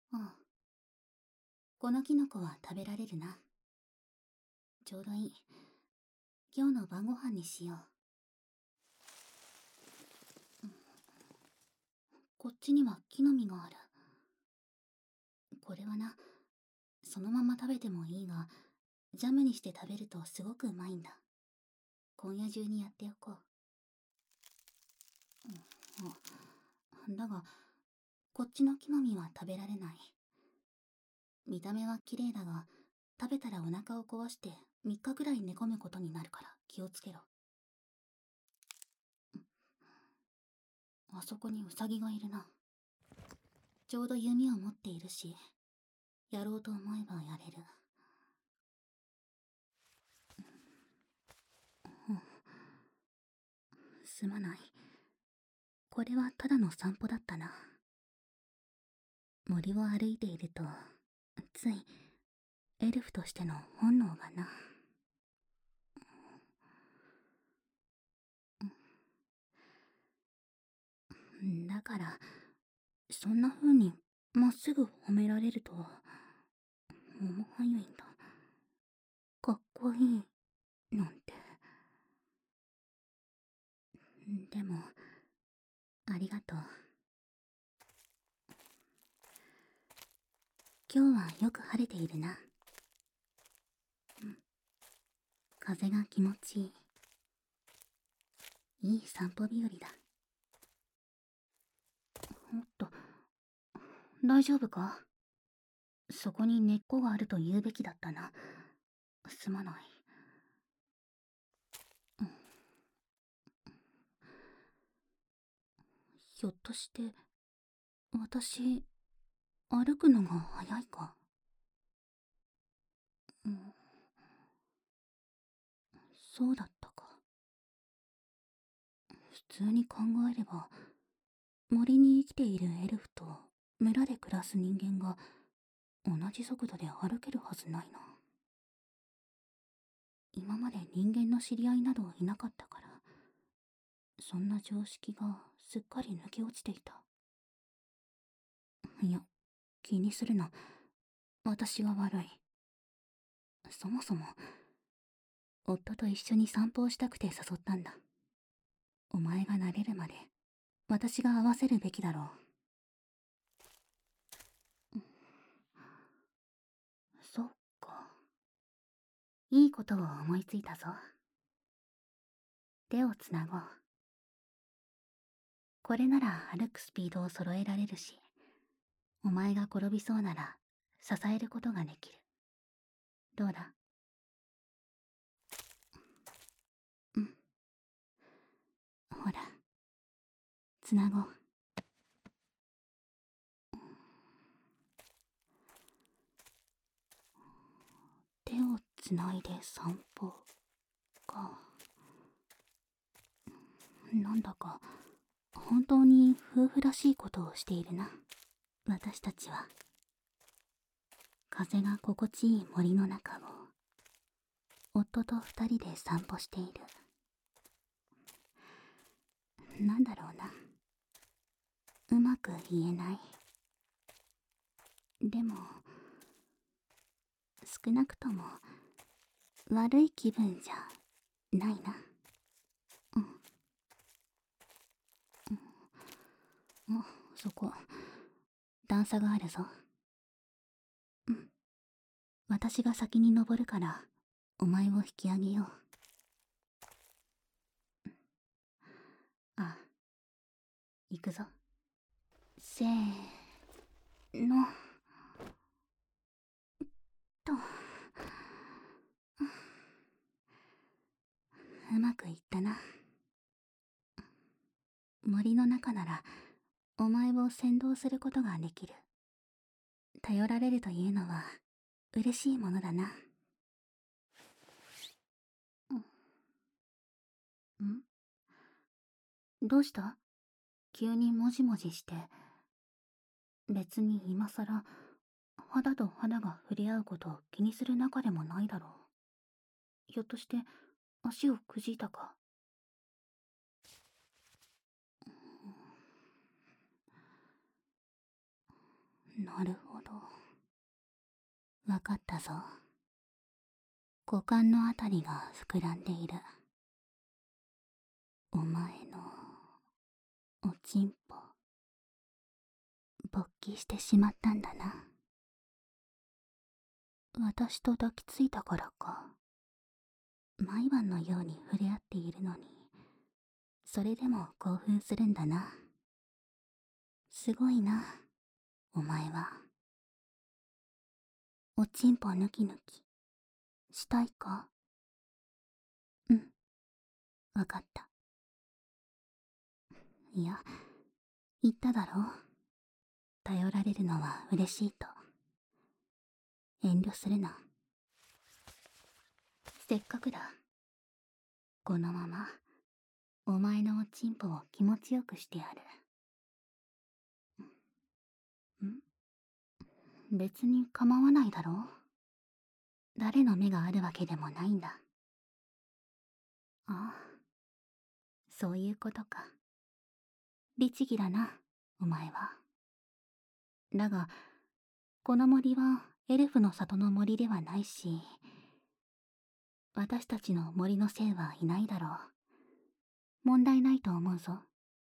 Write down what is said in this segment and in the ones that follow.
ああ、このキノコは食べられるな。ちょうどいい。今日の晩ご飯にしよう。こっちには木の実がある。これはな、そのまま食べてもいいが、ジャムにして食べるとすごくうまいんだ。今夜中にやっておこう。だが、こっちの木の実は食べられない。見た目は綺麗だが、食べたらお腹を壊して3日くらい寝込むことになるから気をつけろ。あそこにウサギがいるな。ちょうど弓を持っているし、やろうと思えばやれる。すまない。これはただの散歩だったな。森を歩いていると、つい、エルフとしての本能がな。だから、そんな風にまっすぐ褒められると、思わんよいんだ。かっこいい、なんて。でも、ありがとう。今日はよく晴れているな。風が気持ちいい。いい散歩日和だ。おっと、大丈夫か？そこに根っこがあると言うべきだったな。すまない。ひょっとして、私、歩くのが早いか？うん、そうだったか。普通に考えれば、森に生きているエルフと村で暮らす人間が同じ速度で歩けるはずないな。今まで人間の知り合いなどいなかったから、そんな常識がすっかり抜け落ちていた。いや、気にするな。私が悪い。そもそも、夫と一緒に散歩をしたくて誘ったんだ。お前が慣れるまで、私が合わせるべきだろう。そっか。いいことを思いついたぞ。手をつなごう。これなら歩くスピードを揃えられるし、お前が転びそうなら支えることができる。どうだ？うん。ほら、つなごう。手をつないで散歩か。なんだか本当に夫婦らしいことをしているな。私たちは風が心地いい森の中を夫と二人で散歩している。なんだろうな、うまく言えない。でも少なくとも悪い気分じゃないな。うん。お、そこ段差があるぞ。うん。私が先に登るからお前を引き上げよう。あ、行くぞ。せーのと。うまくいったな。森の中ならお前を先導することができる。頼られるというのは嬉しいものだな。ん？どうした？急にもじもじして。別に今さら肌と肌が触れ合うことを気にする仲でもないだろう。ひょっとして足をくじいたか？ なるほど。わかったぞ。股間のあたりが膨らんでいる。お前のおちんぽ勃起してしまったんだな。私と抱きついたからか。毎晩のように触れ合っているのに、それでも興奮するんだな。すごいな、お前は。おちんぽ抜き抜きしたいか？うん、わかった。いや、言っただろう。頼られるのは嬉しいと。遠慮するな。せっかくだ。このままお前のおちんぽを気持ちよくしてやる。別に構わないだろう。誰の目があるわけでもないんだ。ああ、そういうことか。律儀だな、お前は。だが、この森はエルフの里の森ではないし、私たちの森の精はいないだろう。問題ないと思うぞ。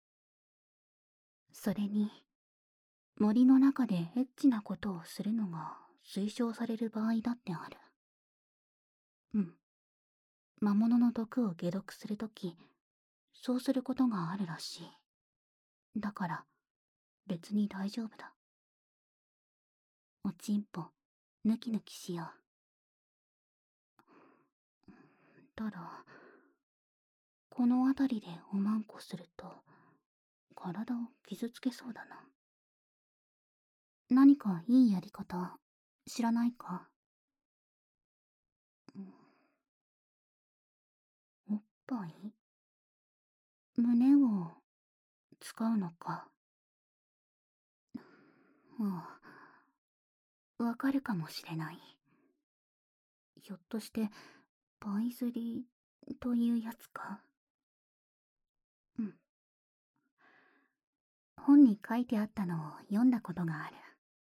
それに、森の中でエッチなことをするのが推奨される場合だってある。うん。魔物の毒を解毒するとき、そうすることがあるらしい。だから、別に大丈夫だ。おちんぽ、抜き抜きしよう。ただ、この辺りでおまんこすると、体を傷つけそうだな。何かいいやり方、知らないか？おっぱい？胸を使うのか？ああ、わかるかもしれない。ひょっとして、パイズリというやつか？うん。本に書いてあったのを読んだことがある。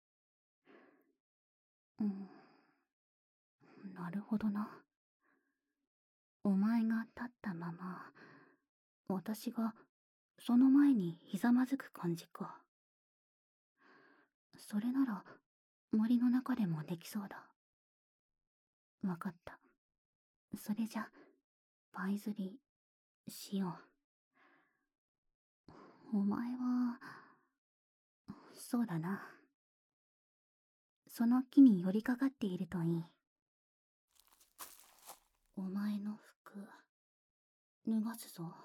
うん。なるほどな。お前が立ったまま、私がその前にひざまずく感じか。それなら森の中でもできそうだ。わかった。それじゃ、パイズリしよう。お前は、そうだな。その木に寄りかかっているといい。お前の服、脱がすぞ。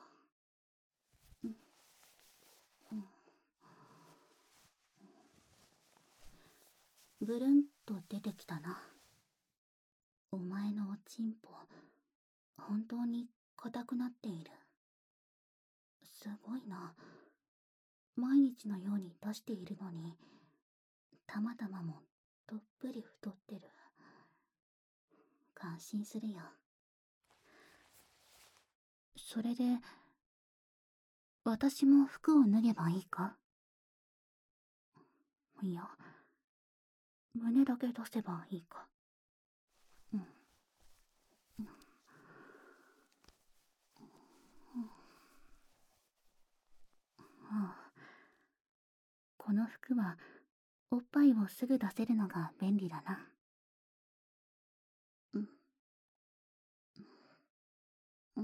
ブルンと出てきたな。お前のおちんぽ、本当に硬くなっている。すごいな。毎日のように出しているのに、たまたまもどっぷり太ってる。感心するよ。それで、私も服を脱げばいいか？いや、胸だけ出せばいいか。うん。ああ、この服はおっぱいをすぐ出せるのが便利だな。うん。うん。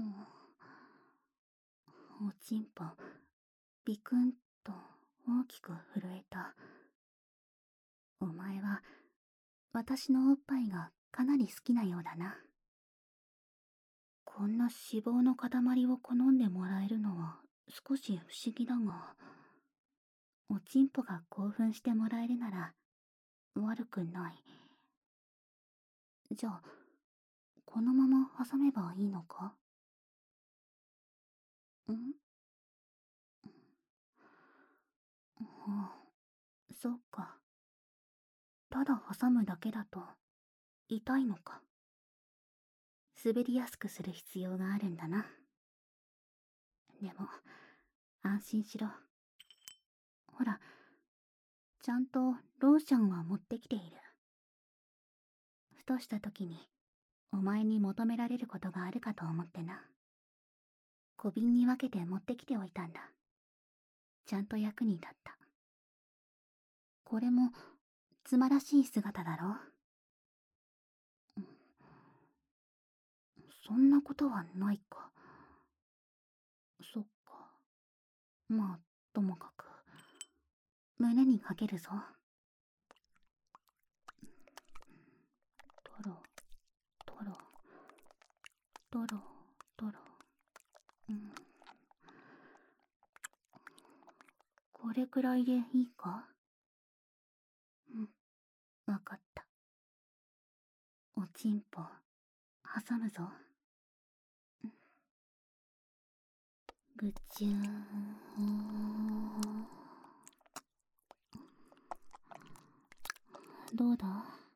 おちんぽ、ビクンと大きく震えた。お前は私のおっぱいがかなり好きなようだな。こんな脂肪の塊を好んでもらえるのは少し不思議だが、おちんぽが興奮してもらえるなら悪くない。じゃあ、このまま挟めばいいのか？ん？ああ、そっか。ただ挟むだけだと痛いのか。滑りやすくする必要があるんだな。でも、安心しろ。ほら、 ちゃんとローションは持ってきている。ふとした時にお前に求められることがあるかと思ってな。小瓶に分けて持ってきておいたんだ。ちゃんと役に立った。これも妻らしい姿だろ。そんなことはないか。そっか。まあ、ともかく胸にかけるぞ。トロトロトロトロ。これくらいでいいか？わかった。おちんぽ挟むぞ。ぐちゅー。どうだ？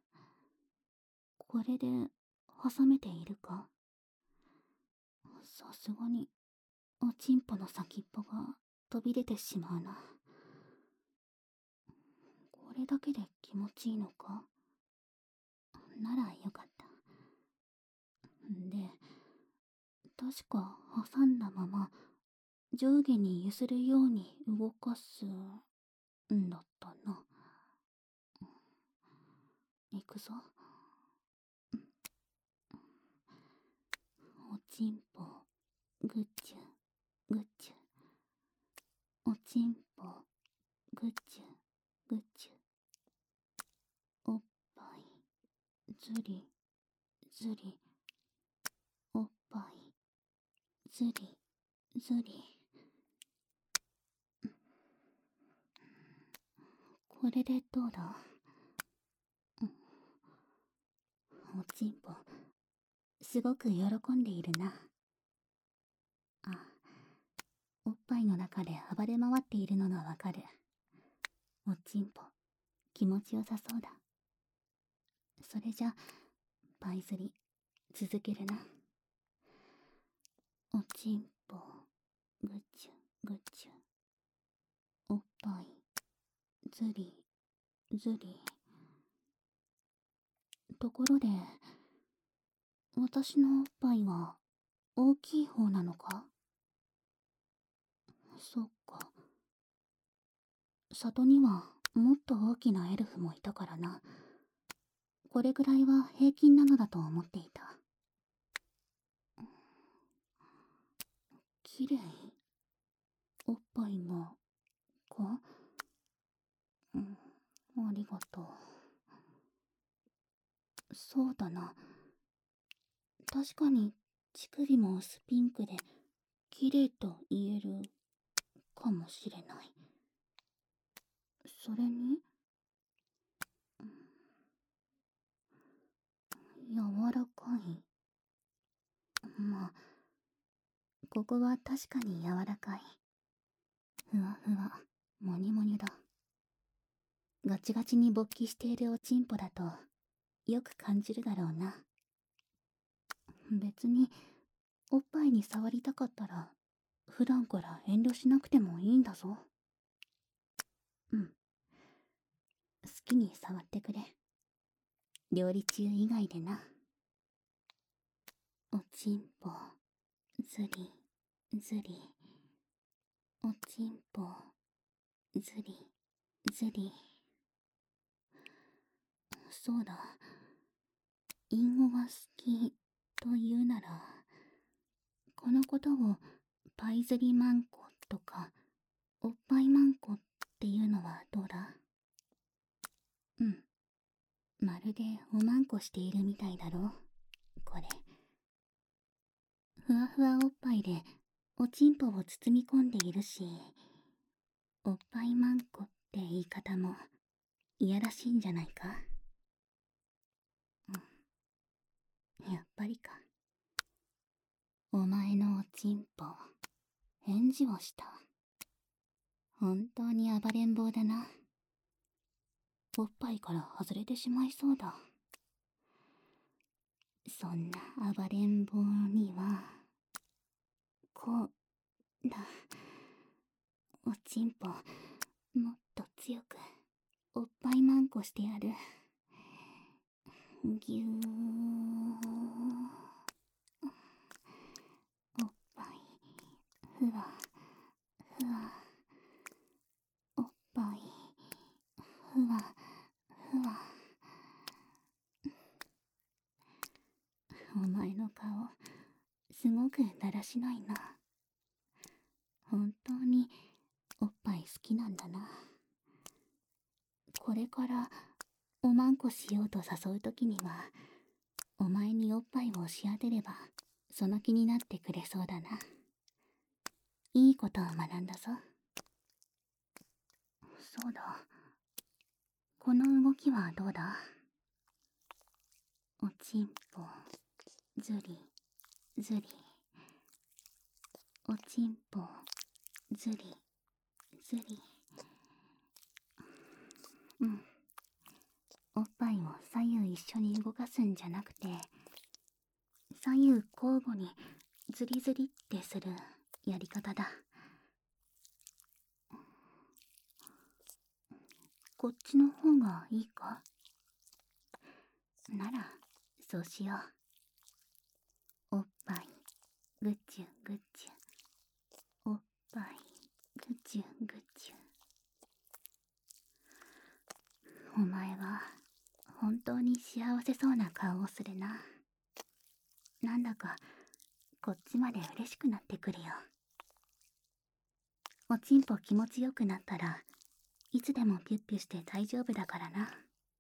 これで挟めているか？さすがにおちんぽの先っぽが飛び出てしまうな。これだけで気持ちいいのか？ならよかった。で、確か挟んだまま上下に揺するように動かすんだったな。いくぞ。おちんぽぐちゅぐちゅ。おちんぽぐちゅぐちゅ。おっぱいずりずり。おっぱいずりずり。これでどうだ？おちんぽすごく喜んでいるな。あ、おっぱいの中で暴れ回っているのがわかる。おちんぽ気持ちよさそうだ。それじゃパイ釣り続けるな。おちんぽぐちゅぐちゅ。おっぱいずりずり。ところで私のおっぱいは大きい方なのか？そっか。里にはもっと大きなエルフもいたからな。これぐらいは平均なのだと思っていた。きれい。おっぱいがか？ありがとう。そうだな。確かに乳首も薄ピンクで綺麗と言えるかもしれない。それに柔らかい。まあ、ここは確かに柔らかい。ふわふわ、もにもにだ。ガチガチに勃起しているおちんぽだとよく感じるだろうな。別におっぱいに触りたかったら普段から遠慮しなくてもいいんだぞ。好きに触ってくれ。料理中以外でな。おちんぽずりずり。おちんぽずりずり。そうだ、インゴが好きと言うなら、このことをパイズリマンコとかおっぱいマンコっていうのはどうだ？まるでおまんこしているみたいだろこれ。ふわふわおっぱいでおちんぽを包み込んでいるし、おっぱいマンコって言い方もいやらしいんじゃないか？やっぱりか。お前のおちんぽ返事をした。本当に暴れん坊だな。おっぱいから外れてしまいそうだ。そんな暴れん坊にはこうだ。おちんぽもっと強くおっぱいまんこしてやる。ぎゅー。おっぱい、ふわ、ふわ。おっぱい、ふわ、ふわ。お前の顔、すごくだらしないな。本当に、おっぱい好きなんだな。これから、おまんこしようと誘うときには、お前におっぱいを押し当てれば、その気になってくれそうだな。いいことを学んだぞ。そうだ。この動きはどうだ？おちんぽ、ずり、ずり。おちんぽ、ずり、ずり。うん。おっぱいを左右一緒に動かすんじゃなくて、左右交互にズリズリってするやり方だ。こっちの方がいいか？なら、そうしよう。おっぱい、ぐちゅぐちゅ。おっぱい、ぐちゅぐちゅ。お前は、本当に幸せそうな顔をするな。なんだか、こっちまで嬉しくなってくるよ。おちんぽ気持ちよくなったら、いつでもピュッピュして大丈夫だからな。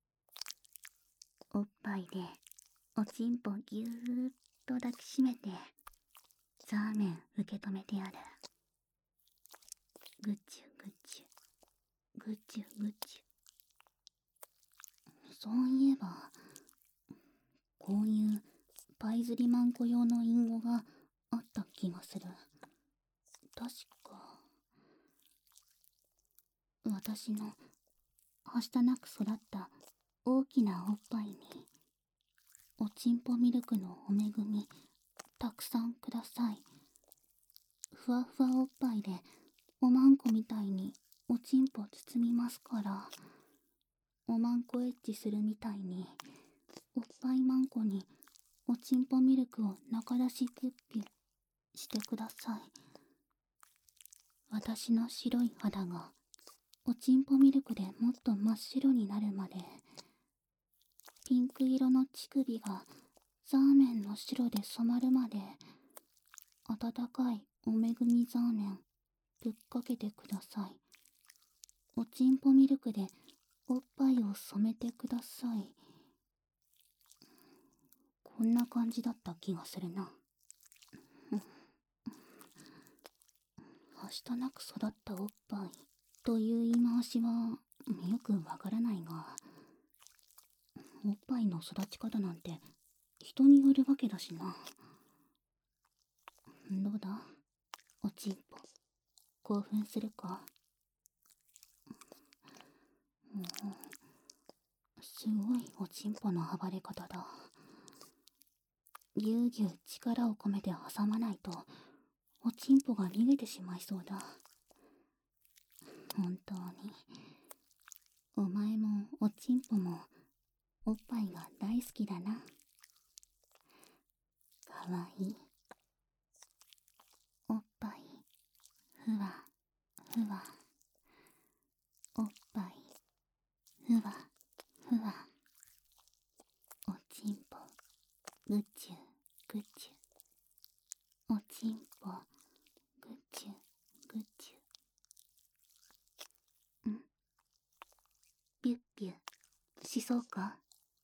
おっぱいで、おちんぽぎゅーっと抱きしめて、ザーメン受け止めてやる。ぐちゅぐちゅ、ぐちゅぐちゅ。そういえば、こういうパイズリマンコ用の隠語があった気がする。確か、私のはしたなく育った大きなおっぱいに、おちんぽミルクのお恵み、たくさんください。ふわふわおっぱいで、おまんこみたいにおちんぽ包みますから、おまんこエッチするみたいに、おっぱいまんこにおちんぽミルクを中出しピュッピュしてください。私の白い肌がおちんぽミルクでもっと真っ白になるまで、ピンク色の乳首がザーメンの白で染まるまで、温かいおめぐみザーメンぶっかけてください。おちんぽミルクでおっぱいを染めてください。こんな感じだった気がするな。はしたなく育ったおっぱいという言い回しはよくわからないが、おっぱいの育ち方なんて人によるわけだしな。どうだ、おちんぽ、興奮するか？すごいおちんぽの暴れ方だ。ぎゅうぎゅう力を込めて挟まないとおちんぽが逃げてしまいそうだ。本当にお前もおちんぽもおっぱいが大好きだな。かわいい。おっぱいふわふわ。おっぱいふわふわ。おちんぽぐちゅぐちゅ。おちんぽぐちゅぐちゅ。ピュッピュしそうか？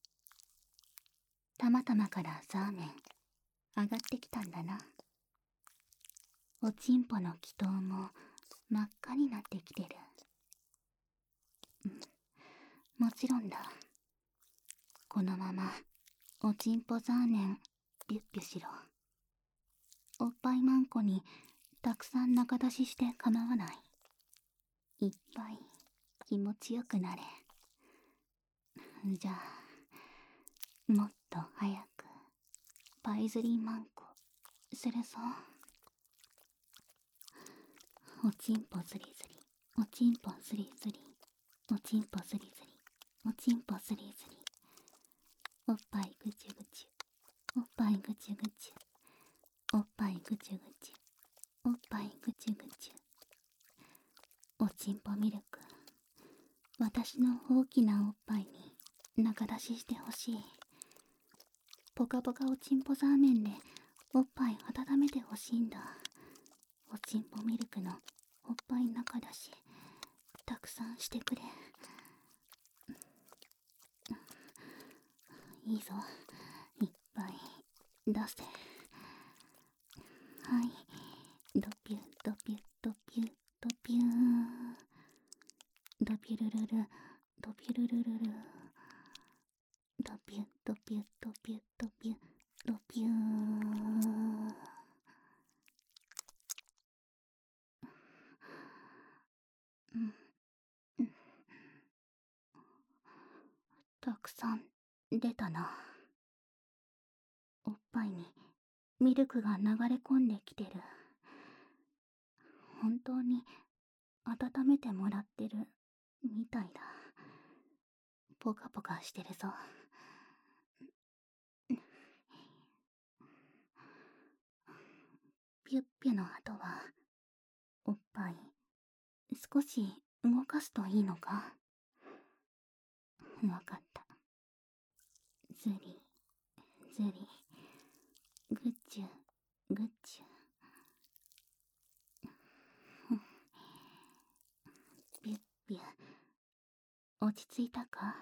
たまたまからザーメン上がってきたんだな。おちんぽの気筒も真っ赤になってきてる。もちろんだ。このままおちんぽザーメンピュッピュしろ。おっぱいまんこにたくさん中出しして構わない。いっぱい気持ちよくなれ。じゃあもっと早くパイズリーマンコするぞ。おちんぽずりずり、おちんぽずりずり、おちんぽずりず私の大きなおっぱいに中出ししてほしい。ポカポカおちんぽザーメンでおっぱい温めてほしいんだ。おちんぽミルクのおっぱい中だしたくさんしてくれ。いいぞ、いっぱい出せ。はい、ドピュドピュドピュドピュー、ドピュルルル、ドピュルルルル、ドピュドピュドピュドピュドピュー。うん、たくさん出たな。おっぱいにミルクが流れ込んできてる。本当に温めてもらってるみたいだ。ポカポカしてるぞ。ピュッピュの後はおっぱい少し動かすといいのか。わかった。ズリズリ、グッチュグッチュ。ピュッピュ、落ち着いたか。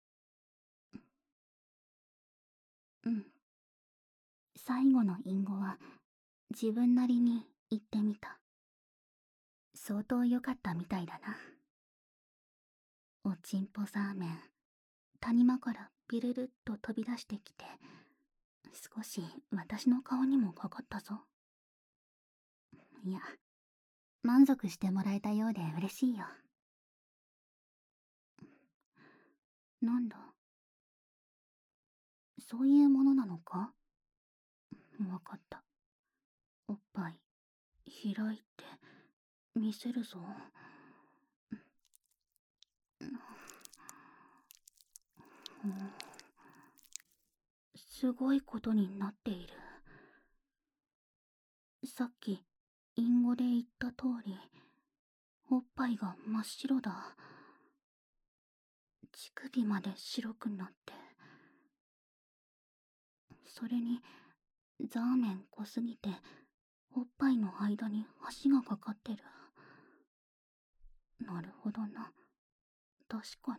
うん。最後の隠語は自分なりに言ってみた。相当良かったみたいだな。おちんぽザーメン、谷間からビルルッと飛び出してきて、少し私の顔にもかかったぞ。いや、満足してもらえたようで嬉しいよ。なんだ、そういうものなのか。わかった。おっぱい開いて見せるぞ。すごいことになっている。さっき隠語で言った通り、おっぱいが真っ白だ。乳首まで白くなって、それにザーメン濃すぎておっぱいの間に橋がかかってる。なるほどな。確か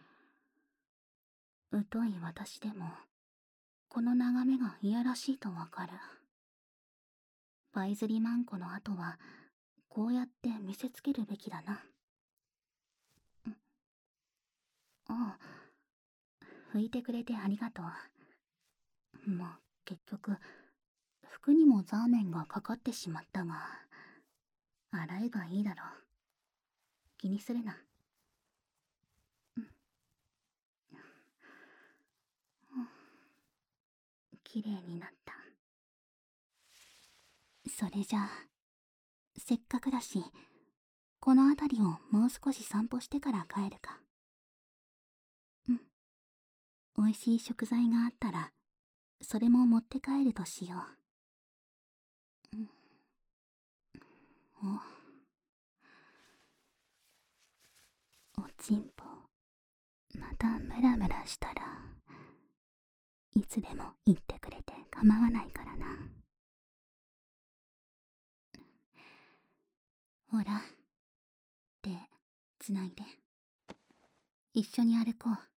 に。疎い私でもこの眺めがいやらしいとわかる。パイズリマンコの後はこうやって見せつけるべきだな。ああ、拭いてくれてありがとう。まあ結局服にもザーメンがかかってしまったが、洗えばいいだろう。気にするな。綺麗になった。それじゃあせっかくだし、この辺りをもう少し散歩してから帰るか。うん。美味しい食材があったらそれも持って帰るとしよう。うん。おちんぽまたムラムラしたらいつでも言ってくれて構わないからな。ほら、手つないで一緒に歩こう。